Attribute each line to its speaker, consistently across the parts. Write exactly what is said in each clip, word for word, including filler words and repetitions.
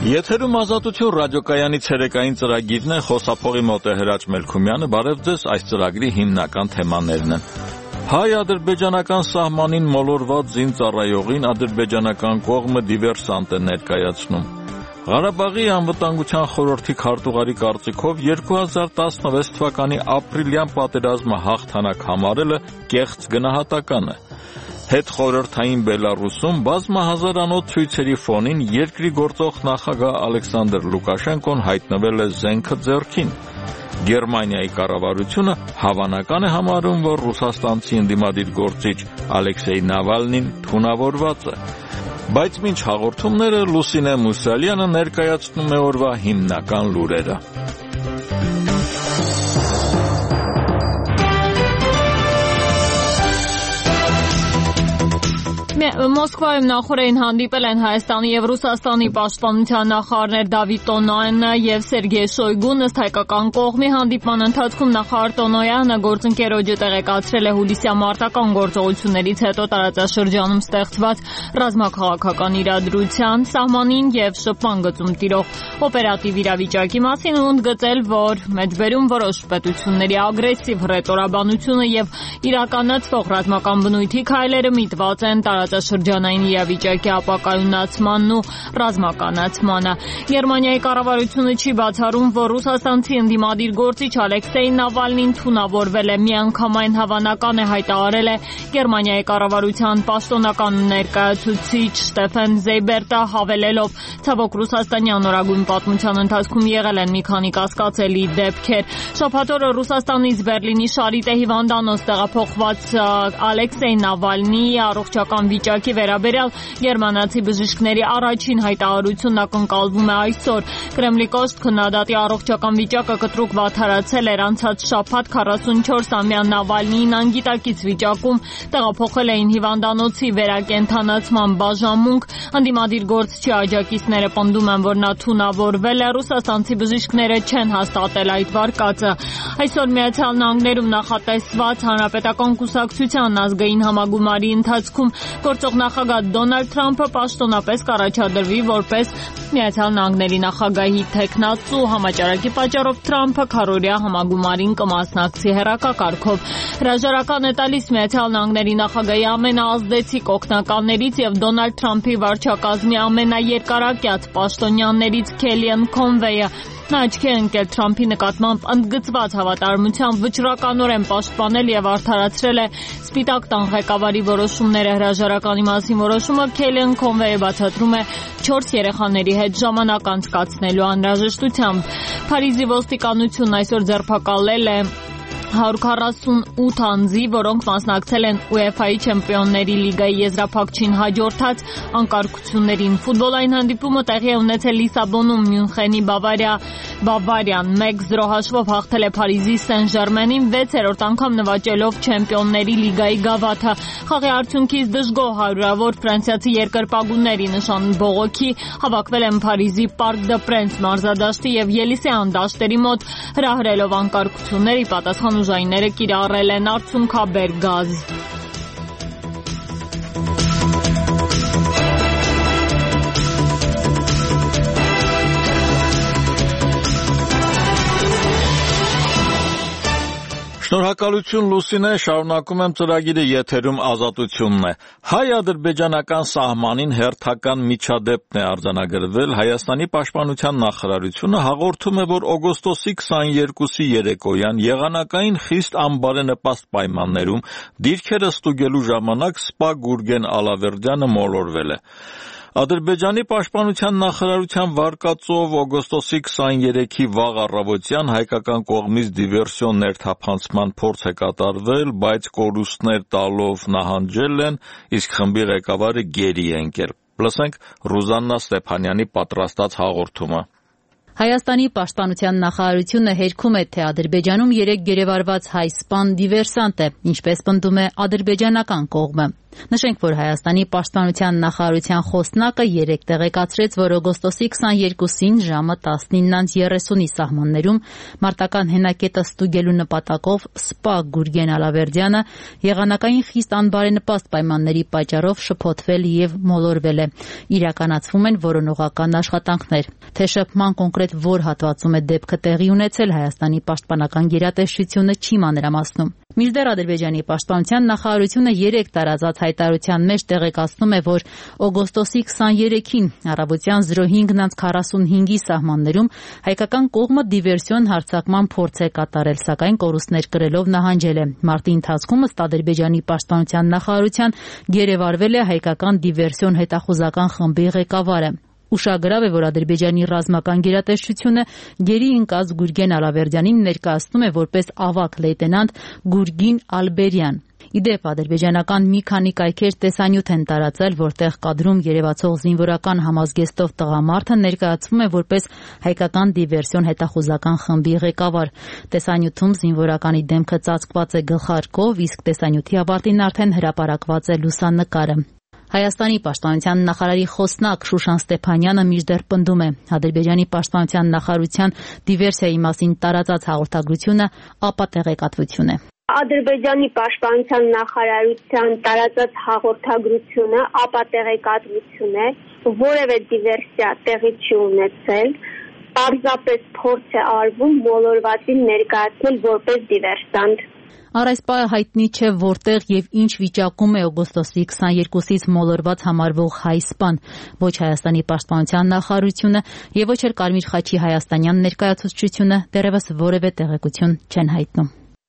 Speaker 1: Եթերում ազատություն ռադիոկայանի ցերեկային ծրագիրն է, խոսափողի մոտ է Հրաչ Մելքումյանը, բարև ձեզ, այս ծրագրի հիմնական թեմաներն են։ Հայ-ադրբեջանական սահմանին մոլորված զինծառայողին ադրբեջանական կողմը դիվերսանտ է ներկայացնում։ Ղարաբաղի անվտանգության խորհրդի քարտուղարի կարծիքով երկու հազար տասնվեց թվականի ապրիլյան պատերազմը հաղթանակ համարելը կեղծ գնահատական է։ Հետխորհրդային Բելառուսում բազմահազարանոց ցույցերի ֆոնին երկրի գործող նախագահ Ալեքսանդր Լուկաշենկոն հայտնվել է զենքը ձեռքին։ Գերմանիայի կառավարությունը հավանական է համարում, որ ռուսաստանցի ընդդիմադիր գործիչ Ալեքսեյ Նավալնին թունավորված է։ Բայց մինչ հաղորդումները Լուսինե Մուսալյանը ներկայացնում է օրվա հիմնական լուրերը։
Speaker 2: Մոսկվայում նախորդին հանդիպել են Հայաստանի և Ռուսաստանի պաշտպանության նախարարներ Դավիթ Տոնոյանը և Սերգեյ Շոյգուն։ Ըստ հայկական կողմի հանդիպման ընթացքում նախարար Տոնոյանը գործընկերոջը տեղեկացրել է հուլիսյա-մարտական գործողություններից հետո տարածաշրջանում ստեղծված ռազմաքաղաքական իրադրության, սահմանին և շփման գծում տիրող օպերատիվ իրավիճակի մասին ու ընդգծել, որ մեջբերում որոշ պետությունների ագրեսիվ հռետորաբանությունը և իրականացվող ռազմական բնույթի քայլերը միտված են տարածաշրջանային իրավիճակի ապակայունացմանն ու ռազմականացմանը։ Գերմանիայի կառավարությունը չի բացառում, որ ռուսաստանցի ընդդիմադիր գործիչ Ալեքսեյ Նավալնին թունավորվել է։ Միանգամայն հավանական է, հայտարարել է Գերմանիայի կառավարության պաշտոնական ներկայացուցիչ Շտեֆան Զեյբերտը, հավելելով. «Ցավոք, Ռուսաստանի անորագույն պատմության ընթացքում եղել են մի քանի կասկածելի դեպքեր»։ Շաբաթ օրը Ռուսաստանից Բերլինի Շարիտե հիվանդանոց տեղափոխված Ալեքսեյ Նավալնիի առողջական վիճակի վերաբերյալ գերմանացի բժիշկների առաջին հայտարարությունն ակնկալվում է այսօր։ Կրեմլի կոշտ քննադատի առողջական վիճակը կտրուկ վատթարացել էր անցած շաբաթ քառասունչորսամյա Նավալնիին անգիտակից վիճակում տեղափոխել էին հիվանդանոցի վերակենդանացման բաժանմունք։ Ընդդիմադիր գործչի աջակիցները պնդում են, որ նա թունավորվել է։ Ռուսաստանցի բժիշկները չեն հաստատել այդ վարկածը։ Այսօր Միացյալ Նահանգներում նախատեսված Հանրապետական կուսակցության ազգային համագումարի ընթացքում գործող նախագահ Դոնալդ Թրամփը պաշտոնապես կառաջադրվի որպես Միացյալ Նահանգների նախագահի թեկնածու։ Համաճարակի պատճառով Թրամփը քառօրյա համագումարին կմասնակցի հեռակակարգով։ Հրաժարական է տալիս Միացյալ Նահանգների նախագահի ամենաազդեցիկ օգնականներից եւ Դոնալդ Թրամփի վարչակազմի ամենաերկարակյաց պաշտոնյաներից Քելիան Քոնվեյը։ Նա աչքի է ընկել Թրամփի նկատմամբ ընդգծված հավատարմությամբ վճռականորեն պաշտպանել եւ արդարացրել է Սպիտակ տան ղեկավարի որոշումները։ Հրաժարականի մասին որոշումը Քելիան Քոնվեյը բացատրում է չորս երեխաների հետ ժամանակ անցկացնելու անհրաժեշտությամբ։ Փարիզի ոստիկանությունն այսօր ձերբակալել է հարյուր քառասունութ անձի, որոնք մասնակցել են ՈՒԵՖԱ-ի Չեմպիոնների լիգայի եզրափակչին հաջորդած անկարգություններին։ Ֆուտբոլային հանդիպումը տեղի է ունեցել Լիսաբոնում։ Մյունխենի Բավարիա Բավարիան մեկ զրո հաշվով հաղթել է Փարիզի Սեն Ժերմենին, վեցերորդ անգամ նվաճելով Չեմպիոնների լիգայի գավաթը։ Խաղի արդյունքից դժգոհ հարյուրավոր ֆրանսիացի երկրպագուների նշան բողոքի հավաքվել են Փարիզի Պարկ դը Պրենս մարզադաշտի եւ Ելիսեան դաշտերի մոտ, հրահրելով անկարգությունների պատասխան ուժայինները կիրառել են արցունքաբեր գազ։
Speaker 1: Շնորհակալություն Լուսինե, շարունակում եմ ծրագիրը, եթերում ազատությունն է։ Հայ-ադրբեջանական սահմանին հերթական միջադեպն է արձանագրվել։ Հայաստանի պաշտպանության նախարարությունը հաղորդում է, որ օգոստոսի քսաներկուսի երեկոյան եղանակային խիստ անբարենպաստ պայմաններում դիրքերը ստուգելու ժամանակ սպա Գուրգեն Ալավերդյանը մոլորվել է։ Ադրբեջանի պաշտպանության նախարարության վարկածով օգոստոսի քսաներեքի վաղ առավոտյան հայկական կողմից դիվերսիոն ներթափանցման փորձ է կատարվել, բայց կորուստներ տալով նահանջել են, իսկ խմբի ղեկավարը գերի է ընկել։ Լսենք Ռուզաննա Ստեփանյանի պատրաստած հաղորդումը։
Speaker 3: Հայաստանի պաշտպանության նախարարությունը հերքում է, թե Ադրբեջանում երեկ գերեվարված հայ սպան դիվերսանտ է, ինչպես պնդում է ադրբեջանական կողմը։ Նշենք, որ Հայաստանի պաշտպանության նախարարության խոսնակը երեկ տեղեկացրեց, որ օգոստոսի քսաներկուսին ժամը տասնինն երեսունի սահմաններում մարտական հենակետը ստուգելու նպատակով սպա Գուրգեն Ալավերդյանը եղանակային խիստ անբարենպաստ պայմանների պատճառով շփոթվել եւ մոլորվել է։ Իրականացվում են որոնողական աշխատանքներ։ Թե շփման կոնկրետ որ հատվածում է դեպքը տեղի ունեցել, Հայաստանի պաշտպանական գերատեսչությունը չի մանրամասնում։ Մինչդեռ Ադրբեջանի պաշտպանության նախարարությունը երեկ տարածած հայտարարության մեջ տեղեկացնում է, որ օգոստոսի քսաներեքին առավոտյան զրո հինգ քառասունհինգի սահմաններում հայկական կողմը դիվերսիոն հարձակման փորձ է կատարել, սակայն կորուստներ կրելով նահանջել է։ Մարտի ընթացքում ըստ Ադրբեջանի պաշտպանության նախարարության գերեվարվել է հայկական դիվերսիոն հետախուզական խմբի ղեկավարը։ Ուշագրավ է, որ Ադրբեջանի ռազմական գերատեսչությունը գերի ընկած Գուրգեն Ալավերդյանին ներկայացնում է որպես ավագ լեյտենանտ Գուրգին Ալբերյան։ Իդեպ ադրբեջանական մի քանի կայքեր տեսանյութ են տարածել, որտեղ կադրում երևացող զինվորական համազգեստով տղամարդը ներկայացվում է որպես հայկական դիվերսիոն հետախուզական խմբի ղեկավար։ Տեսանյութում զինվորականի դեմքը ծածկված է գլխարկով, իսկ տեսանյութի ավարտին արդեն հրապարակված է լուսանկարը։ Հայաստանի պաշտպանության նախարարի խոսնակ Շուշան Ստեփանյանը մինչդեռ պնդում է, Ադրբեջանի պաշտպանության նախարարության դիվերսիայի մասին տարածած հաղորդագրությունը ապատեղեկատվություն է։
Speaker 4: Ադրբեջանի պաշտպանության նախարարության տարածած հաղորդագրությունը ապատեղեկատվություն է, որևէ դիվերսիա տեղի չի ունեցել, պարզապես փորձ է արվում մոլորվածին ներկայացնել որպես դիվերսանտ։
Speaker 3: Առ այս պահը հայտնի չէ, որտեղ եւ ինչ վիճակում է օգոստոսի քսաներկուսից մոլորված համարվող հայ սպան։ Ոչ Հայաստանի պաշտպանության նախարարությունը եւ ոչ էլ Կարմիր խաչի հայաստանյան ներկայացուցչությունը դեռևս որևէ տեղեկություն չեն հայտնում։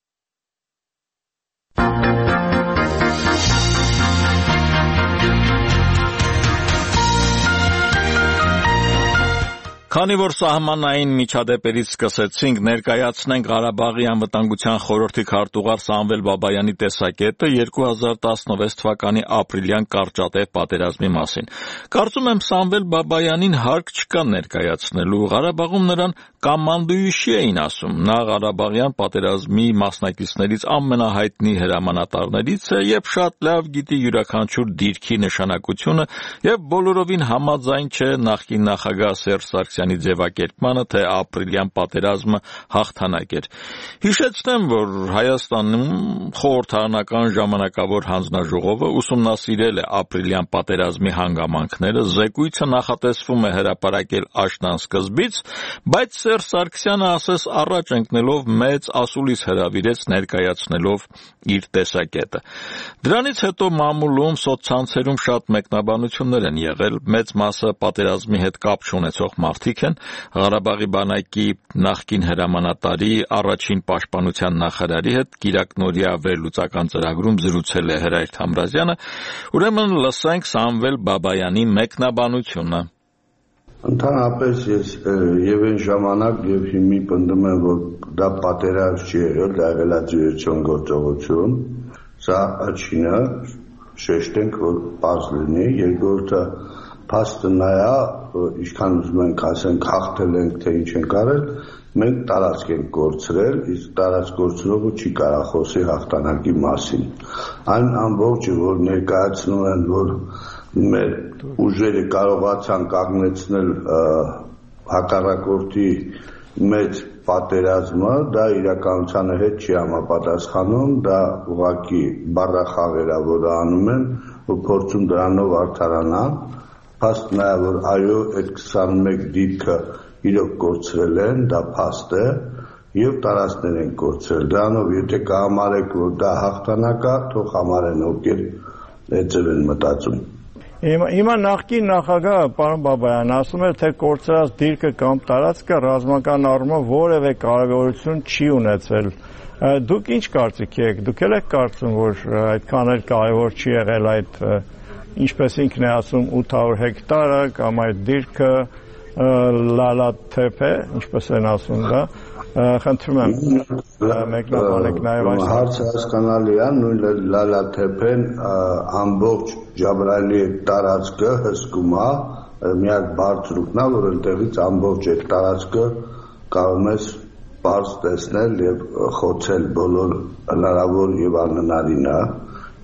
Speaker 1: Քանի որ սահմանային միջադեպերից սկսեցինք, ներկայացնենք Ղարաբաղի անվտանգության խորհրդի քարտուղար Սամվել Բաբայանի տեսակետը երկու հազար տասնվեց թվականի ապրիլյան կարճատև պատերազմի մասին։ Կարծում եմ Սամվել Բաբայանին հարկ չկա ներկայացնելու, Ղարաբաղում նրան կամանդուիշի էին ասում, նա Ղարաբաղյան պատերազմի մասնակիցներից ամենահայտնի հրամանատարներից է եւ շատ լավ գիտի յուրաքանչյուր դիրքի նշանակությունը եւ բոլորովին համաձայն չէ նախկին նախագահ Սերժ Սարգսյանի ձևակերպմանը, թե ապրիլյան պատերազմը հաղթանակ էր։ Հիշեցնեմ, որ Հայաստանում խորհրդարանական ժամանակավոր հանձնաժողովը ուսումնասիրել է ապրիլյան պատերազմի հանգամանքները, զեկույցը նախատեսվում է հրապարակել աշնան սկզբից, բայց Սերժ Սարգսյանը ասես առաջ ընկնելով մեծ ասուլիս հրավիրեց ներկայացնելով իր տեսակետը։ Դրանից հետո մամուլում սոցցանցերում շատ մեկնաբանություններ են եղել, մեծ մասը պատերազմի հետ կապ չունեցող մարդիկ են, Ղարաբաղի բանակի նախկին հրամանատարի առաջին պաշտպանության նախարարի հետ Կիրակնորիա վերլուծական ծրագրում զրուցել է Հրայր Թամրազյանը, ուրեմն լսենք Սամվել Բաբայանի մեկնաբանությունը։
Speaker 5: Ընդհանրապես ես եւ այն ժամանակ եւ հիմի պնդում եմ, որ դա պատերազմ չի եղել, դա եղել է դիվերսիոն գործողություն, սա աչինը շեշտենք, որ պարզ լինի, երկրորդը փաստը նա է, ինչքան ուզում ենք ասենք հաղթել ենք, թե ինչ ենք արել, մենք տարածք ենք կորցրել, իսկ տարածք կորցնողը չի կարող խոսի հաղթանակի մասին։ Այն ամբողջը, որ ներկայացնում են, որ մեր ուժերը կարողացան կանգնեցնել հակառակորդի մեծ պատերազմը, դա իրականությանը հետ չի համապատասխանում, դա ուղղակի բառախաղեր է, որը անում են ու փորձում դրանով արդարանան։ Փաստ նա է, որ այո, այդ քսանմեկ դիրքը իրոք կորցրել են, դա փաստ է եւ տարածքներ են կորցրել։ Դրանով եթե կհամարեք, որ դա հաղթանակ է, թող համարեն, ովքեր այդպես են մտածում։
Speaker 6: Հիմա նախկին նախագահը պարոն Բաբայան ասում է, թե կորցրած դիրքը կամ տարածքը ռազմական առումով որևէ կարևորություն չի ունեցել։ Դուք ինչ կարծիք եք։ Դուք էլ եք կարծում, որ այդքան էլ կարևոր չի եղել այդ, ինչպես ինքն է ասում, ութ հարյուր հեկտարը կամ այդ դիրքը լալաթեփ է, ինչպես են ասում դա։ Խնդրում եմ մեկնաբանեք նաև այս
Speaker 5: հարցը հասկանալի է, նույն լալաթեփեն ամբողջ Ջաբրայելի տարածքը հսկում է, միակ բարձրուկն է, որ այնտեղից ամբողջ այդ տարածքը կարող ես պարզ տեսնել եւ խոցել բոլոր հնարավոր եւ անհնարինը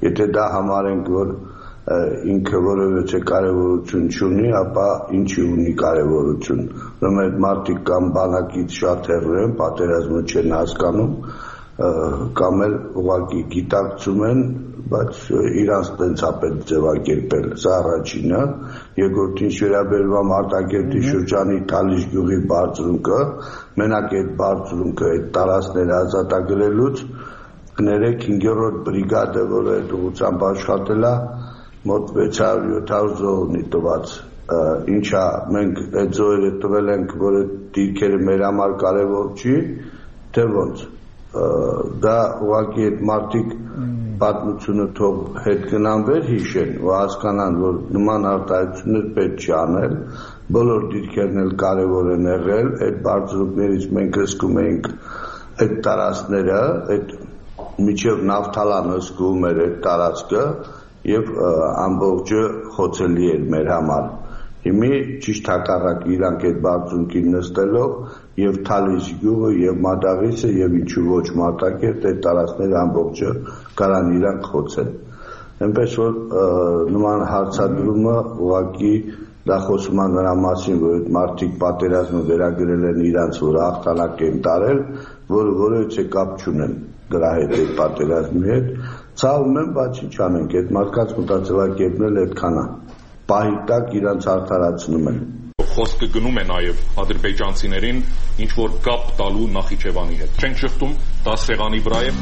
Speaker 5: Եթե դա համարենք, որ ինքը որևէ կարևորություն չունի, ապա ինչի ունի կարևորություն։ Ուրեմն այդ մարդիկ կամ բանակից շատ հեռու են, պատերազմը չեն հասկանում, կամ էլ ուղղակի գիտակցում են, բայց իրանց տենց է պետք ձևակերպել։ Սա առաջինը, երկրորդին ինչ վերաբերում է Մարտակերտի շրջանի Թալիշ գյուղի բարձունքը, մենակ այդ բարձունքը այդ տարածքները ազատագրելուց կներեք հինգերորդ բրիգադը, որը այդ ուղղությամբ աշխատել է, մոտ վեց հարյուր յոթ հարյուր զոհ ունի տված, ինչա մենք այդ զոհերը տվել ենք, որ այդ դիրքերը մեր համար կարևոր չի, թե ոնց, դա ուղղակի այդ մարդիկ պատմությունը թող հետ գնան վեր հիշեն ու հասկանան, որ նման արտահայտություններ պետք չի անել, բոլոր դիրքերն էլ կարևոր են եղել, այդ բարձրուկներից մենք հսկում էինք այդ տարածքները, այդ միջև Նավթալան հսկում էր այդ տարածքը և ամբողջը խոցելի էր մեր համար։ Հիմի ճիշտ հակառակ իրանք այդ բարձունքին նստելով և Թալիշ գյուղը և Մադաղիսը և ինչու ոչ Մարտակերտ այդ տարածքները ամբողջը կարան իրանք խոցեն։ Այնպես որ նման հարցադրումը ուղղակի դա խոսում է նրա մասին, որ այդ մարդիկ պատերազմը վերագրել են իրանց, որ հաղթանակ են տարել, որը որևէ կապ չունեն դրա հետ այդ պատերազմի հետ, ցավում եմ, բայց ինչ անենք, այդ մարդկանց մտածելակերպն էլ այդքան է, պահի տակ իրանց արդարացնում են։
Speaker 7: Խոսքը գնում է նաև ադրբեջանցիներին ինչ որ կապ տալու Նախիջևանի հետ։ Չենք շղթում, դա սեղանի վրա է։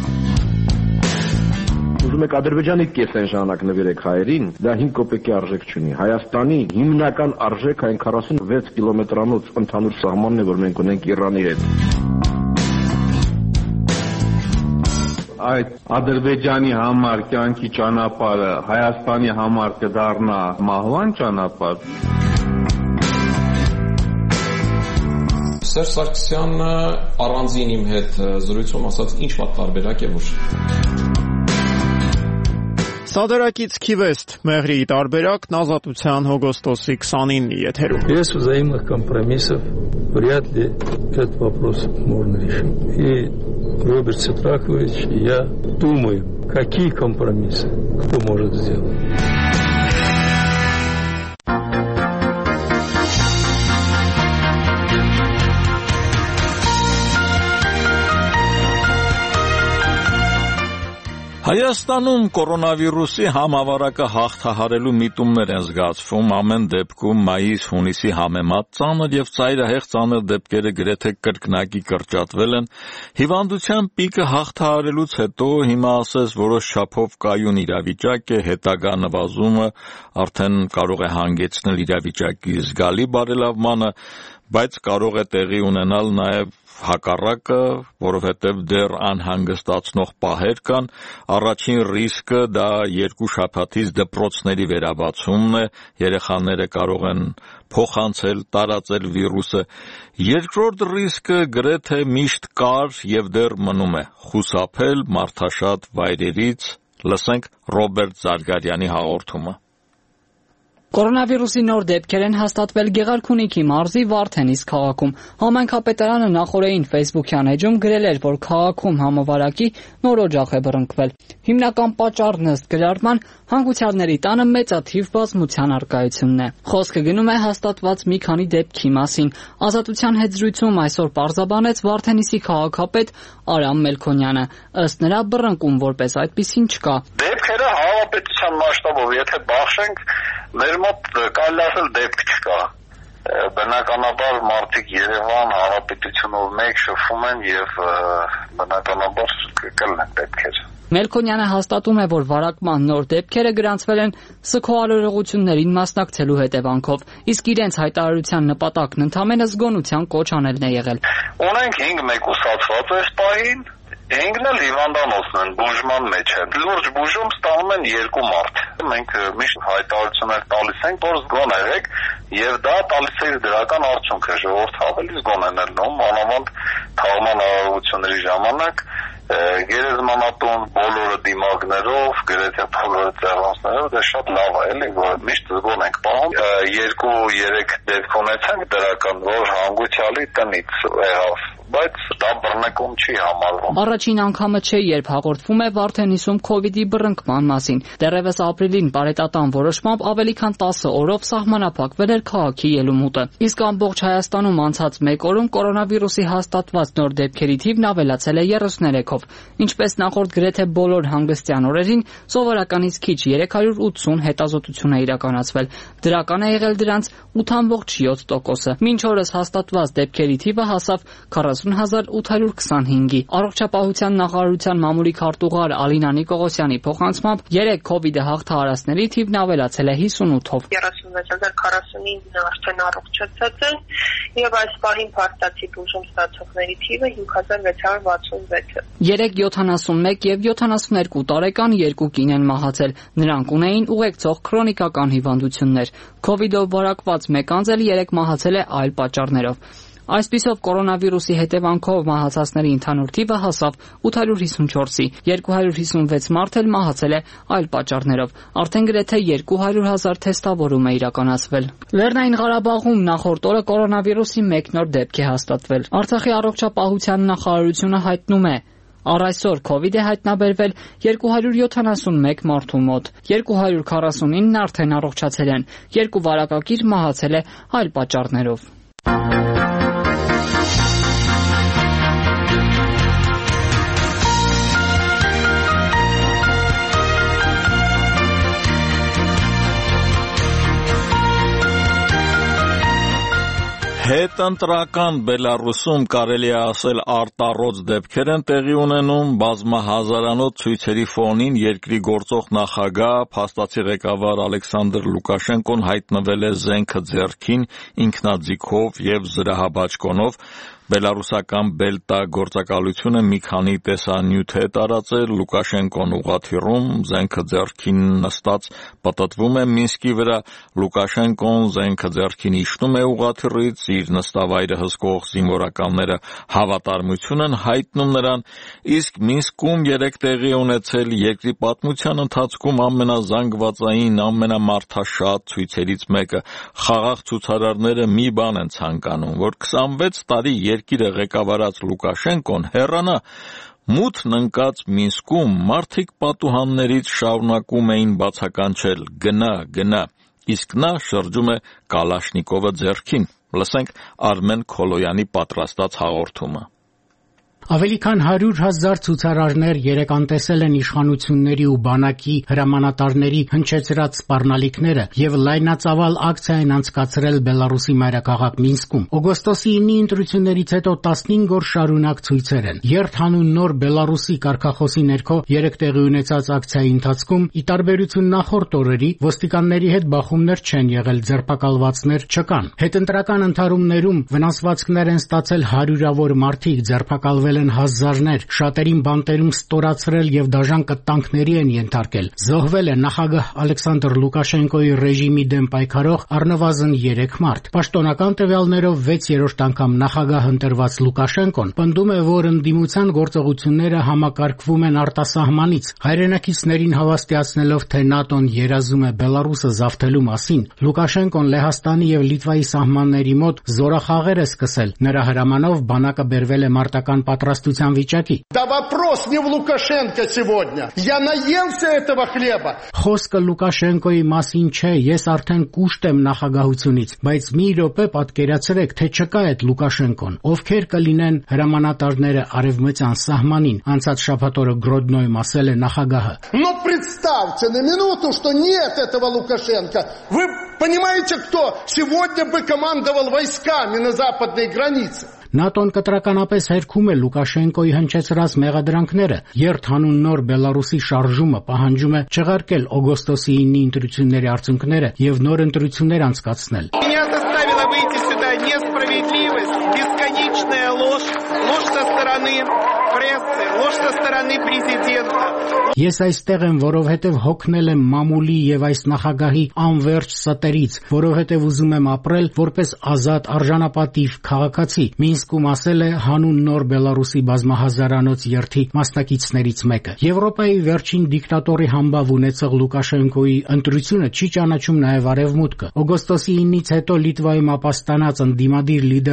Speaker 8: Ուզում եք Ադրբեջանի կեսեն ժամանակ նվիրեք հայերին, դա հինգ կոպեկի արժեք չունի։ Հայաստանի հիմնական արժեք այն քառասունվեց կիլոմետրանոց ընդհանուր սահմանն է, որ մենք ունենք Իրանի հետ։
Speaker 9: Այդ Ադրբեջանի համար կյանքի ճանապարհը Հայաստանի համար կդառնա մահվան ճանապարհ։
Speaker 10: Սերժ Սարգսյանը առանձին իմ հետ զրույցում ասաց ինչ մատ տարբերակ է որ։
Speaker 11: Սադարակից Քիվեստ Մեղրի տարբերակն Ազատության օգոստոսի քսանինի եթերում։
Speaker 12: Без взаимных компромиссов вряд ли этот вопрос можно решить. И Роберт Сетракович, я думаю, какие компромиссы кто может сделать.
Speaker 1: Հայաստանում կորոնավիրուսի համավարակը հաղթահարելու միտումներ են զգացվում, ամեն դեպքում մայիս-հունիսի համեմատ ծանր և ծայրահեղ ծանր դեպքերը գրեթե կրկնակի կրճատվել են, հիվանդության պիկը հաղթահարելուց հետո հիմա ասես որոշ չափով կայուն իրավիճակ է, հետագա նվազումը արդեն կարող է հանգեցնել իրավիճակի զգալի բարելավմանը, բայց կարող է տեղի ունենալ նաև հակառակը, որովհետև դեռ անհանգստացնող պահեր կան, առաջին ռիսկը դա երկու շաբաթից դպրոցների վերաբացումն է, երեխաները կարող են փոխանցել, տարածել վիրուսը, երկրորդ ռիսկը գրեթե միշտ կար և դեռ մնում է, խուսափել մարդաշատ վայրերից, լսենք Ռոբերտ Զարգարյանի հաղորդումը։
Speaker 13: Կորոնավիրուսի նոր դեպքեր են հաստատվել Գեղարքունիքի մարզի Վարդենիս քաղաքում։ Համայնքապետարանը նախորդին Facebook-յան էջում գրել էր, որ քաղաքում համավարակի նոր օջախ է բռնկվել։ Հիմնական պատճառն ըստ գրառման հանգուցյալների տանը մեծաթիվ բազմության առկայությունն է։ Խոսքը գնում է հաստատված մի քանի դեպքի մասին։ Ազատության հետ զրույցում այսօր պարզաբանեց Վարդենիսի քաղաքապետ Արամ Մելքոնյանը։ Ըստ նրա բռնկում որպես այդպիսին չկա։
Speaker 14: Դեպքերը հանրապետության մասշտաբով եթե բախշենք, մեր մոտ կարելի ասել դեպք չկա։ Բնականաբար մարդիկ Երևան հանրապետությունով մեկ շփվում են եւ բնականաբար կլինեն դեպքեր։
Speaker 13: Մելքոնյանը հաստատում է, որ վարակման նոր դեպքերը գրանցվել են սգոհարարողություններին մասնակցելու հետևանքով, իսկ իրենց հայտարարության նպատակն ընդամենը զգոնության կոչ անելն է եղել։
Speaker 14: Ունենք հինգ մեկուսացված այս պահին, հինգն էլ հիվանդանոցն են, բուժման մեջ են։ Լուրջ բուժում ստանում են երկու մարդ։ Մենք միշտ հայտարարություններ տալիս ենք, որ զգոն եղեք, եւ դա տալիս է դրական արդյունքը, ժողովուրդը ավելի զգոն են ելնում, անամենտ թաղման արարողությունների ժամանակ գերեզմանատուն բոլորը դիմակներով, գրեթե բոլորը ծառայություններով, դա շատ լավ է, էլի, որ միշտ զգոն ենք պահում։ Երկու երեք դեպք ունեցանք դրական, որ հանգուցյալի տնից եղավ բայց դա բռնկում չի համարվում։
Speaker 13: Առաջին անգամը չէ, երբ հաղորդվում է Վարդենիսում քովիդի բռնկման մասին։ Դեռևս ապրիլին բարետատան որոշմամբ ավելի քան տասը օրով սահմանափակվել էր քաղաքի ելումուտը։ Իսկ ամբողջ Հայաստանում անցած մեկ օրում կորոնավիրուսի հաստատված նոր դեպքերի թիվն ավելացել է երեսուններեքով։ Ինչպես նախորդ գրեթե բոլոր հանգստյան օրերին, սովորականից քիչ երեք հարյուր ութսուն հետազոտություն է իրականացվել։ Դրական է եղել դրանց ութ կόμμα յոթ տոկոսը։ Մինչ օրս հաստատված դեպքերի թիվը հասավ քառասուն հազար ութ հարյուր քսանհինգի։ Առողջապահության նախարարության մամուլի քարտուղար Ալինա Նիկողոսյանի փոխանցմամբ երեք քովիդը հաղթահարածների թիվն ավելացել է հիսունութով։
Speaker 15: երեսունվեց հազար քառասունինը արդեն առողջացած են եւ այս պահին փաստացի բուժում ստացողների թիվը հինգ հազար վեց հարյուր վաթսունվեց է։
Speaker 13: Երեք յոթանասունմեկ եւ յոթանասուներկու տարեկան երկու կին են մահացել։ Նրանք ունեին ուղեկցող քրոնիկական հիվանդություններ։ Քովիդով վարակված մեկ անձ էլ երեք մահացել է այլ պատճառներով։ Այսպիսով կորոնավիրուսի հետևանքով մահացածների ընդհանուր թիվը հասավ ութ հարյուր հիսունչորսի, երկու հարյուր հիսունվեց մարդ էլ մահացել է այլ պատճառներով։ Արդեն գրեթե երկու հարյուր հազար թեստավորում է իրականացվել։ Լեռնային Ղարաբաղում նախորդ օրը կորոնավիրուսի մեկ նոր դեպք է հաստատվել։ Արցախի առողջապահության նախարարությունը հայտնում է, առ այսօր քովիդ է հայտնաբերվել երկու հարյուր յոթանասունմեկ մարդու մոտ, երկու հարյուր քառասունինն արդեն առողջացել են, երկու վարակակիր մահացել է այլ պատճառներով։
Speaker 1: Հետընտրական Բելարուսում կարելի է ասել արտառոց դեպքեր են տեղի ունենում բազմահազարանոց ցույցերի ֆոնին երկրի գործող նախագահ փաստացի ղեկավար Ալեքսանդր Լուկաշենկոն հայտնվել է զենքը ձեռքին ինքնաձիգով եւ զրահաբաճկոնով Բելարուսական Բելտա գործակալությունը մի քանի տեսանյութ է տարածել Լուկաշենկոն ուղղաթիռում զենքը ձեռքին նստած պտտվում է Մինսկի վրա Լուկաշենկոն զենքը ձեռքին իջնում է ուղղաթիռից իր նստավայրը հսկող զինվորականները հավատարմություն են հայտնում նրան իսկ Մինսկում երեք տեղի ունեցել երկրի պատմության ընթացքում ամենազանգվածային ամենամարդաշատ ցույցերից մեկը խաղաղ ցուցարարները մի բան են ցանկանում որ քսանվեց տարի երկիրը ղեկավարած Լուկաշենկոն հեռանա մութն ընկած Մինսկում մարդիկ պատուհաններից շարունակում էին բացականչել գնա գնա իսկ նա շրջում է Կալաշնիկովը ձեռքին լսենք Արմեն Քոլոյանի պատրաստած հաղորդումը
Speaker 16: Ավելի քան հարյուր հազար ցուցարարներ երեք անտեսել են իշխանությունների ու բանակի հրամանատարների հնչեցրած սպառնալիքները եւ լայնածավալ ակցիա են անցկացրել Բելարուսի մայրաքաղաք Մինսկում։ Օգոստոսի ինը ընտրություններից հետո տասնհինգ օր շարունակ ցույցեր են։ Երթանուն նոր Բելարուսի կարգախոսի ներքո երեք տեղի ունեցած ակցիայի ընթացքում ի տարբերություն նախորդ օրերի ոստիկանների հետ բախումներ չեն եղել, ձերբակալվածներ չկան։ Հետընտրական ընթարումներում վնասվածքներ են ստացել հարյուրավոր մարդիկ, ձերբակալվել են հազարներ, շատերին բանտերում ստորացրել եւ դաժան կտանքների են ենթարկել։ Զոհվել է նախագահ Ալեքսանդր Լուկաշենկոյի ռեժիմի դեմ պայքարող առնվազն երեք մարդ։ Պաշտոնական տվյալներով վեցերորդ անգամ նախագահ ընտրված Լուկաշենկոն պնդում է, որ ընդդիմության գործողությունները համակարգվում են արտասահմանից։ Հայրենակիցներին հավաստիացնելով, թե ՆԱՏՕ-ն երազում է Բելարուսը զավթելու մասին, Լուկաշենկոն Լեհաստանի եւ Լիտվայի սահմանների մոտ զորախաղեր է սկսել։ Նրա հրամանով բանակը բերվել է մարտական պատրաստության վիճակի։
Speaker 17: Да вопрос не в Лукашенко сегодня. Я наелся этого хлеба.
Speaker 16: Խոսքը Լուկաշենկոյի մասին չէ, ես արդեն կուշտ եմ նախագահությունից, բայց մի րոպե պատկերացրեք, թե չկա այդ Լուկաշենկոն, ովքեր կլինեն հրամանատարները արևմտյան սահմանին, անցած շաբաթ օրը Գրոդնոյում ասել է նախագահը։
Speaker 17: Но представьте на минуту, что нет этого Лукашенко. Вы понимаете, кто сегодня бы командовал войсками на западной границе?
Speaker 16: ՆԱՏՕ-ն կտրականապես հերքում է Լուկաշենկոյի հնչեցրած մեղադրանքները։ Երթանուն նոր Բելարուսի շարժումը պահանջում է չեղարկել օգոստոսի ինը ընտրությունների արդյունքները եւ նոր ընտրություններ անցկացնել։
Speaker 18: Меня заставила выйти сюда несправедливость, бесконечная ложь, ложь со стороны прессы, ложь со стороны президента.
Speaker 16: Ես այստեղ եմ, որովհետև հոգնել եմ մամուլի եւ այս նախագահի անverջ ստերից, որովհետև ուզում եմ ապրել որպես ազատ արժանապատիվ քաղաքացի։ Մինսկում ասել է հանուն նոր Բելարուսի բազմահազարանոց երթի մասնակիցներից մեկը։ Եվրոպայի վերջին դիկտատորի համբավ ունեցող Լուկաշենկոյի ընտրությունը չի ճանաչում նաեւ արևմուտքը։ Օգոստոսի ինից հետո Լիտվայում ապաստանած ընդդիմադիր լիդեր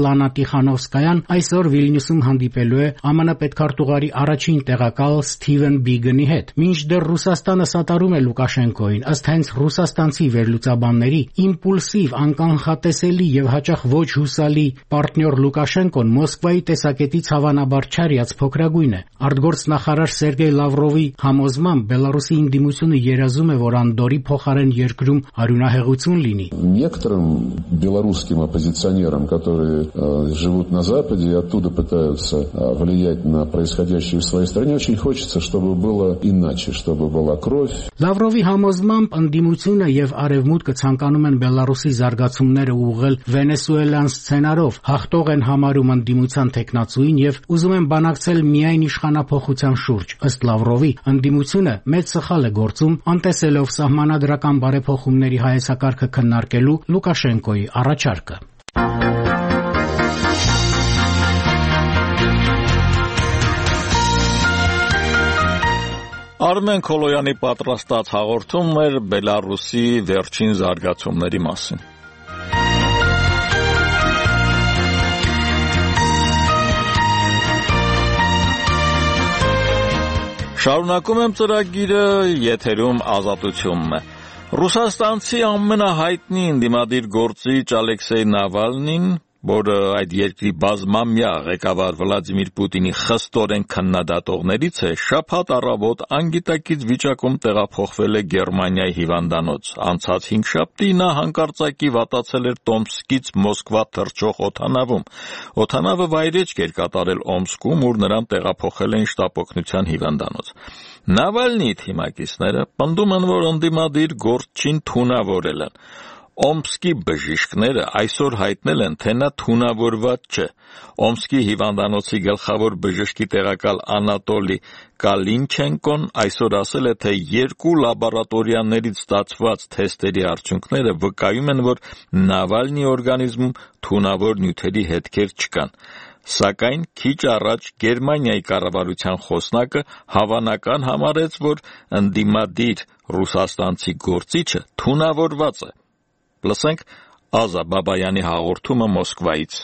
Speaker 16: Սվետլանա Տիխանովսկայան այսօր Վիլնյուսում հանդիպելու է ԱՄՆ պետքարտուղարի առաջին տեղակալ Սթիվեն Բիգանի հետ։ Մինչդեռ Ռուսաստանը սատարում է Լուկաշենկոին, ըստ հենց ռուսաստանցի վերլուծաբանների, իմպուլսիվ, անկանխատեսելի եւ հաճախ ոչ հուսալի պարտներ Լուկաշենկոն Մոսկվայի տեսակետից հավանաբար չարյաց փոքրագույն է։ Արտգործնախարար Սերգեյ Լավրովի համոզմամբ Բելարուսի ինդիմությունը երազում է, որ Անդորի փոխարեն երկրում արյունահեղություն լինի։
Speaker 19: Некоторым белорусским оппозиционерам, которые э, живут на Западе и оттуда пытаются э, влиять на происходящее в своей стране, очень хочется, чтобы было иначе, чтобы была кровь.
Speaker 16: Լավրովի համոզմամբ ընդդիմությունը եւ արևմուտքը ցանկանում են Բելարուսի զարգացումները ուղղել վենեսուելյան սցենարով, հաղթող են համարում ընդդիմության տեխնացուին եւ ուզում են բանակցել միայն իշխանափոխության շուրջ։ Ըստ Լավրովի, ընդդիմությունը մեծ սխալ է գործում, անտեսելով սահմանադրական բարեփոխումների հայեցակարգը քննարկելու Լուկաշենկոյի առաջարկը։
Speaker 1: Արմեն Քոլոյանի պատրաստած հաղորդումն էր Բելարուսի վերջին զարգացումների մասին։ Շարունակում եմ ծրագիրը, եթերում Ազատությունն է։ Ռուսաստանցի ամենահայտնի ընդդիմադիր գործիչ Ալեքսեյ Նավալնին, որը այդ երկրի բազմամյա ղեկավար Վլադիմիր Պուտինի խստորեն քննադատողներից է, շաբաթ առավոտ անգիտակից վիճակում տեղափոխվել է Գերմանիայի հիվանդանոց։ Անցած հինգշաբթի նա հանկարծակի վատացել էր Տոմսկից Մոսկվա թռչող օդանավում։ Օդանավը վայրեջք էր կատարել Օմսկում, ուր նրան տեղափոխել էին շտապօգնության հիվանդանոց։ Նավալնիի թիմակիցները պնդում են, որ ընդդիմադիր գործչին թունավորել են։ Օմսկի բժիշկները այսօր հայտնել են, թե նա թունավորված չէ։ Օմսկի հիվանդանոցի գլխավոր բժշկի տեղակալ Անատոլի Կալինչենկոն այսօր ասել է, թե երկու լաբորատորիաներից ստացված թեստերի արդյունքները վկայում են, որ Նավալնիի օրգանիզմում թունավոր նյութերի հետքեր չկան։ Սակայն քիչ առաջ Գերմանիայի կառավարության խոսնակը հավանական համարեց, որ ընդդիմադիր ռուսաստանցի գործիչը թունավորված է։ Լսենք Ազա Բաբայանի հաղորդումը Մոսկվայից։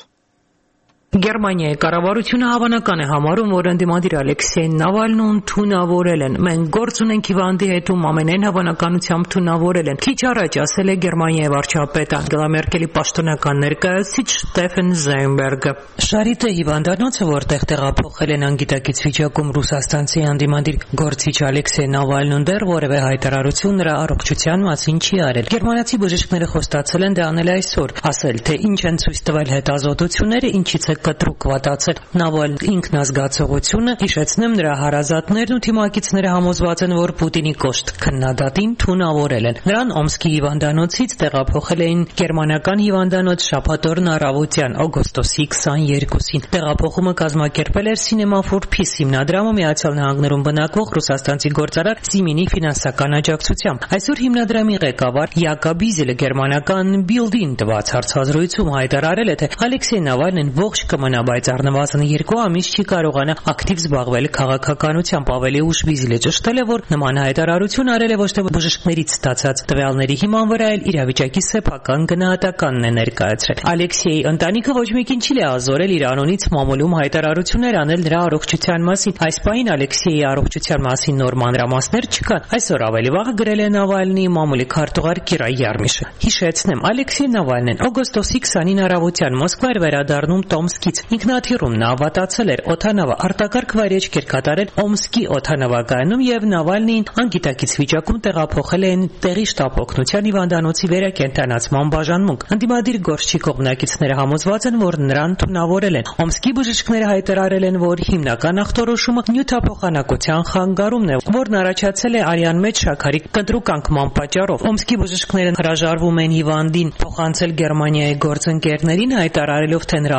Speaker 20: Գերմանիայի կառավարությունը հավանական է համարում, որ ընդդիմադիր Ալեքսեյ Նավալնուն թունավորել են։ Մենք գործ ունենք հիվանդի հետ, ում ամենայն հավանականությամբ թունավորել են։ Քիչ առաջ ասել է Գերմանիայի վարչապետ Անգելա Մերկելի պաշտոնական ներկայացուցիչ Ստեֆեն Զայնբերգը։ Շարիտե հիվանդանոցը, որտեղ տեղափոխել են անգիտակից վիճակում ռուսաստանցի ընդդիմադիր գործիչ Ալեքսեյ Նավալնուն, դեռ որևէ հայտարարություն նրա առողջության մասին չի արել։ Գերմանացի բժիշկները խոստացել են դա անել այսօր, ասել, թե ինչ են ցույց տվել հետազոտությունները, ինչից է կտրուկ վատացել Նավալնի ինքնազգացողությունը, հիշեցնեմ, նրա հարազատներն ու թիմակիցները համոզված են, որ Պուտինի կոշտ քննադատին թունավորել են։ Նրան Օմսկի հիվանդանոցից տեղափոխել էին գերմանական հիվանդանոց շաբաթօրն առավոտյան օգոստոսի քսաներկուսին։ Տեղափոխումը կազմակերպել էր Cinema for Peace հիմնադրամը Միացյալ Նահանգներում բնակվող ռուսաստանցի գործարար Սիմինի ֆինանսական աջակցությամբ։ Այսօր հիմնադրամի ղեկավար Յակոբ Իզելը գերմանական Bild-ին տված հարցազրույցում հայտարարել է, թե Ալեքսեյ Նավալնին ողջ կմնա, բայց առնվազն երկու ամիս չի կարողանա ակտիվ զբաղվել քաղաքականությամբ։ Ավելի ուշ Բիզելը ճշտել է, որ նման հայտարարություն արել է ոչ թե բժիշկներից ստացած տվյալների հիման վրա, այլ իրավիճակի սեփական գնահատականն է ներկայացրել։ Ալեքսեյի ընտանիքը ոչ մեկին չի լիազորել իր անունից մամուլում հայտարարություններ անել նրա առողջության մասին։ Այս պահին Ալեքսեյի առողջության մասին նոր մանրամասներ չկան։ Այսօր ավելի վաղ գրել է Նավալնիի մամուլի քարտուղար Կիրա Յարմիշը։ Հիշեցնեմ, Ալեքսեյ Նավալնին օգոստոսի քսանին առավոտյան Մոսկվա էր վերադառնում Տոմսկից։ Ինքնաթիռում նա վատացել էր, օդանավը արտակարգ վայրեջք էր կատարել Օմսկի օդանավակայանում եւ Նավալնիին անգիտակից վիճակում տեղափոխել են տեղի շտապօգնության հիվանդանոցի վերակենդանացման բաժանմունք։ Ընդդիմադիր գործչի կողմնակիցները համոզված են, որ նրան թունավորել են։ Օմսկի բժիշկները հայտարարել են, որ հիմնական ախտորոշումը նյութափոխանակության խանգարումն է, որն առաջացել է արյան մեջ շաքարի կտրուկ անկման պատճառով։ Օմսկի բժիշկները հրաժարվում են հիվանդին փոխանցել Գերմանիայի գործընկերներին, հայտարարելով, թե նրա առողջությունը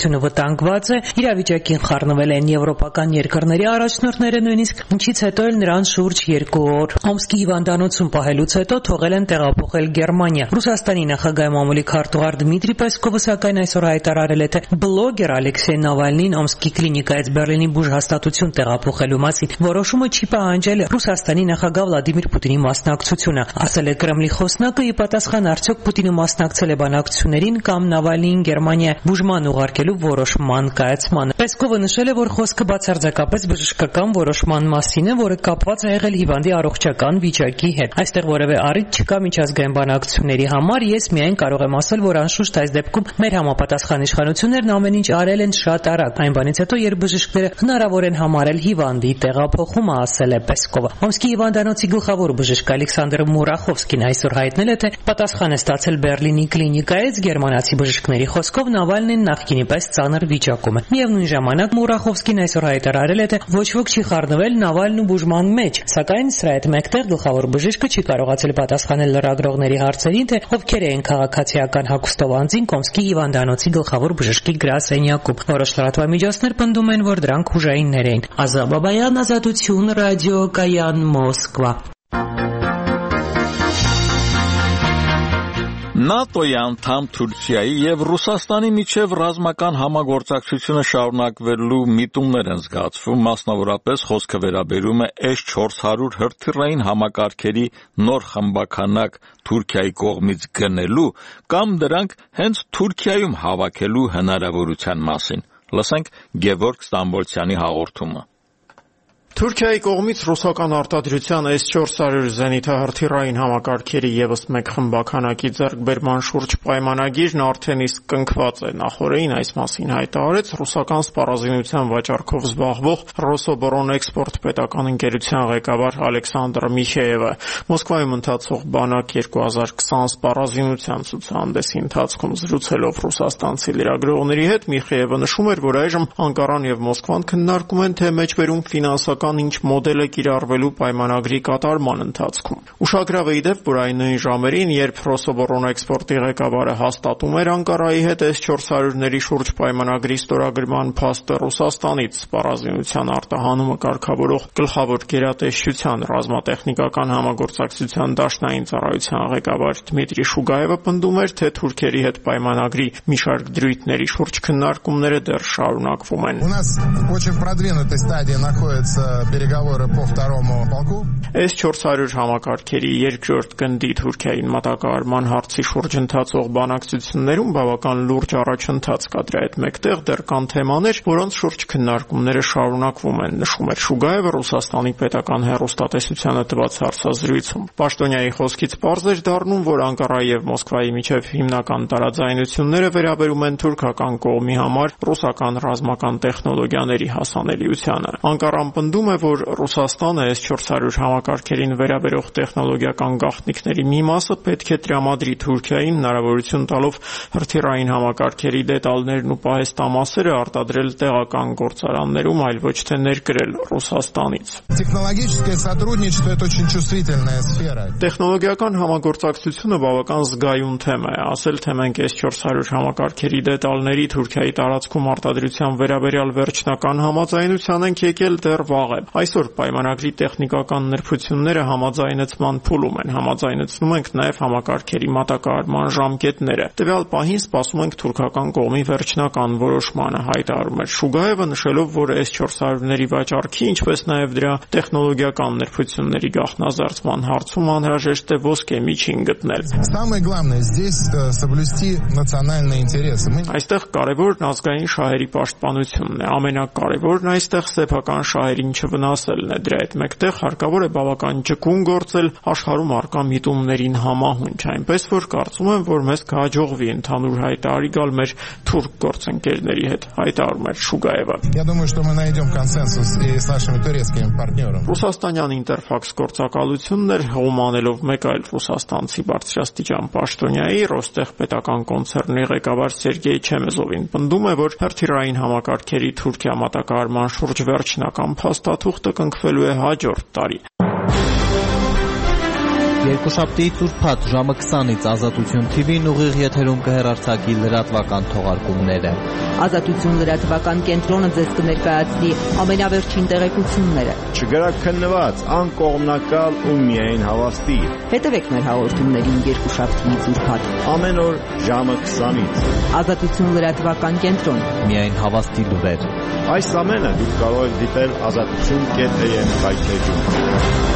Speaker 20: տնտեսությունը վտանգված է, իրավիճակին խառնվել են եվրոպական երկրների առաջնորդները նույնիսկ, ինչից հետո էլ նրան շուրջ երկու օր Օմսկի հիվանդանոցում պահելուց հետո թողել են տեղափոխել Գերմանիա։ Ռուսաստանի նախագահի մամուլի քարտուղար Դմիտրի Պեսկովը սակայն այսօր հայտարարել է, թե բլոգեր Ալեքսեյ Նավալնին Օմսկի կլինիկայից Բեռլինի բուժհաստատություն տեղափոխելու մասին որոշումը չի պահանջել Ռուսաստանի նախագահ Վլադիմիր Պուտինի մասնակցությունը, ասել է Կրեմլի խոսնակը՝ ի պատասխան արդյոք Պուտինը մասնակցել է բանակցություններին կամ Նավալնիին Գերմանիա բուժման ուղարկելու որոշման կայացմանը։ Պեսկովը նշել է, որ խոսքը բացարձակապես բժշկական որոշման մասին է, որը կապված է եղել հիվանդի առողջական վիճակի հետ։ Այստեղ որևէ առիթ չկա միջազգային բանակցությունների համար, ես միայն կարող եմ ասել, որ անշուշտ այս դեպքում մեր համապատասխան իշխանություններն ամեն ինչ արել են շատ արագ, այն բանից հետո, երբ բժիշկները հնարավոր են համարել հիվանդի տեղափոխումը, ասել է Պեսկովը։ Օմսկի հիվանդանոցի գլխավոր բժիշկ Ալեքսանդր Մուրախովսկին այսօր հայտնել է, թե պատասխան է ստացել Բեռլինի կլինիկայից, գերմանացի բժիշկների խոսքով Նավալնին նախկինի պես ծանր վիճակում է։ Միևնույն ժամանակ Մուրախովսկին այսօր հայտարարել է, թե ոչ ոք չի խառնվել Նավալնու բուժման մեջ, սակայն սրա հետ մեկտեղ գլխավոր բժիշկը չի կարողացել պատասխանել լրագրողների հարցերին, թե ովքեր էին քաղաքացիական հագուստով անձին Օմսկի հիվանդանոցի գլխավոր բժշկի գրասենյակում։ Որոշ լրատվամիջոցներ պնդում են, որ դրանք ուժայիններ էին։ Ազա Բաբայան, Ազատություն, ռադիոկայան, Մոսկվա։
Speaker 1: ՆԱՏՕ-ի անդամ Թուրքիայի եւ Ռուսաստանի միջև ռազմական համագործակցությունը շարունակվելու միտումներ են զգացվում, մասնավորապես խոսքը վերաբերում է էս չորս հարյուր հրթիռային համակարգերի նոր խմբաքանակ Թուրքիայի կողմից գնելու կամ դրանք հենց Թուրքիայում հավաքելու հնարավորության մասին։ Լսենք Գևորգ Ստամբոլցյանի հաղորդումը։
Speaker 11: Թուրքիայի կողմից ռուսական արտադրության էս չորս հարյուր զենիթահրթիռային համակարգերի ևս մեկ խմբաքանակի ձեռքբերման շուրջ պայմանագիրն արդեն իսկ կնքված է։ Նախորդին այս մասին հայտարարեց ռուսական սպառազինության վաճառքով զբաղվող Ռոսոբոռոնէքսպորտ պետական ընկերության ղեկավար Ալեքսանդր Միխեևը։ Մոսկվայում ընթացող Բանակ երկու հազար քսան սպառազինության ցուցահանդեսի ընթացքում զրուցելով ռուսաստանցի լրագրողների հետ Միխեևը նշում էր, որ այժմ Անկարան եւ Մոսկվան քննարկում են, թե մեջբերում ֆինանսական ինչ մոդել է կիրառվելու պայմանագրի կատարման ընթացքում։ Ուշագրավ է իդեպ, որ այն նույն ժամերին, երբ Ռոսոբոռոնէքսպորտի ղեկավարը հաստատում էր Անկարայի հետ էս չորս հարյուրների շուրջ պայմանագրի ստորագրման փաստը Ռուսաստանից սպառազինության արտահանումը կարգավորող գլխավոր գերատեսչության ռազմատեխնիկական համագործակցության դաշնային ծառայության ղեկավար Դմիտրի Շուգայևը պնդում էր, թե թուրքերի հետ պայմանագրի մի շարք դրույթների շուրջ քննարկումները դեռ շարունակվում են։
Speaker 21: У нас очень продвинутой стадии находится переговоры по второму полку.
Speaker 11: էս չորս հարյուր համակարգերի երկրորդ գնդի Թուրքիային մատակարարման հարցի շուրջ ընթացող բանակցություններում բավական լուրջ առաջընթաց կա։ Դրա հետ մեկտեղ դեռ կան թեմաներ, որոնց շուրջ քննարկումները շարունակվում են, նշում էր Շուգայևը Ռուսաստանի պետական հեռուստատեսությանը տված հարցազրույցում։ Պաշտոնյայի խոսքից պարզ էր դառնում, որ Անկարայի եւ Մոսկվայի միջև հիմնական տարաձայնությունները վերաբերում են թուրքական կողմի համար ռուսական ռազմական տեխնոլոգիաների հասանելիությանը։ Անկարան պնդում է, որ Ռուսաստանը էս չորս հարյուր համակարգերին վերաբերող տեխնոլոգիական գաղտնիքների մի մասը պետք է տրամադրի Թուրքիային, հնարավորություն տալով հրթիռային համակարգերի դետալներն ու պահեստամասերը արտադրել տեղական գործարաններում, այլ ոչ թե ներկրել Ռուսաստանից։
Speaker 21: Технологическое сотрудничество это очень чувствительная сфера.
Speaker 11: Տեխնոլոգիական համագործակցությունը բավական զգայուն թեմա է, ասել թե մենք էս չորս հարյուր համակարգերի դետալների Թուրքիայի տարածքում արտադրության վերաբերյալ վերջնական համաձայնության ենք եկել դեռ վաղ է։ Այսօր պայմանագրի տեխնիկական նրբությունները համաձայնեցման փուլում են, համաձայնեցնում ենք նաև համակարգերի մատակարարման ժամկետները։ Տվյալ պահին սպասում ենք թուրքական կողմի վերջնական որոշմանը, հայտարարում էր Շուգայևը, նշելով, որ էս չորս հարյուրների վաճառքի, ինչպես նաև դրա տեխնոլոգիական նրբությունների գաղտնազարդման հարցում անհրաժեշտ է ոսկե միջին գտնել։
Speaker 21: Самое главное здесь соблюсти национальные интересы.
Speaker 11: Այստեղ կարևորն ազգային շահերի պաշտպանությունն է, ամենակարևորն այստեղ սեփական շահերին չվնասելն է։ Դրա հետ մեկտեղ հարկավոր է բավական ճկուն գործել աշխարհում առկա միտումներին համահունչ, այնպես որ կարծում եմ, որ մեզ կհաջողվի ընդհանուր հայտարարի գալ մեր թուրք գործընկերների հետ, հայտարարում էր Շուգայևը։
Speaker 21: Я думаю, что мы найдем консенсус и с нашими турецкими партнерами.
Speaker 11: Ռուսաստանյան Ինտերֆաքս գործակալությունն էր հողմանելով մեկ այլ ռուսաստանցի բարձրաստիճան պաշտոնյայի Ռոստեխ պետական կոնցեռնի ղեկավար Սերգեյ Չեմեզովին պնդում է, որ հրթիռային համակարգերի Թուրքիա մատակարարման շուրջ վերջնական փաստաթուղթը կնքվելու է հաջորդ տարի։
Speaker 2: Երկուշաբթիից ուրբաթ ժամը քսանից Ազատություն Թի Վին ուղիղ եթերում կհեռարձակի լրատվական թողարկումները։
Speaker 22: Ազատություն լրատվական կենտրոնը ձեզ կներկայացնի ամենավերջին տեղեկությունները։
Speaker 6: Չգրաքննված, անկողմնակալ ու միայն հավաստի։
Speaker 22: Հետևեք մեր հաղորդումներին երկուշաբթիից ուրբաթ
Speaker 6: ամեն օր ժամը քսանից։
Speaker 22: Ազատություն լրատվական կենտրոն։
Speaker 2: Միայն հավաստի լուրեր։
Speaker 6: Այս ամենը դուք կարող եք դիտել ազատություն կետ է եմ հայտնեջում։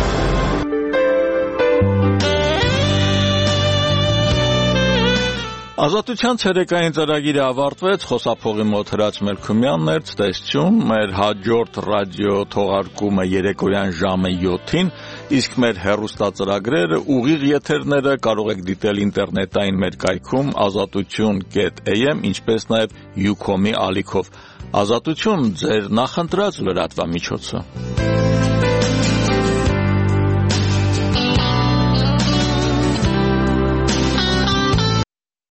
Speaker 1: Ազատության ցերեկային ծրագիրը ավարտվեց, խոսափողի մոտ Հրաչ Մելքումյանն էր, ցտեսություն, մեր հաջորդ ռադիո թողարկումը երեկոյան ժամը յոթին, իսկ մեր հեռուստածրագրերը, ուղիղ եթերները կարող եք դիտել ինտերնետային մեր կայքում ազատություն կետ է եմ, ինչպես նաև Յուքոմի ալիքով։ Ազատություն, ձեր նախընտրած լրատվամիջոցը։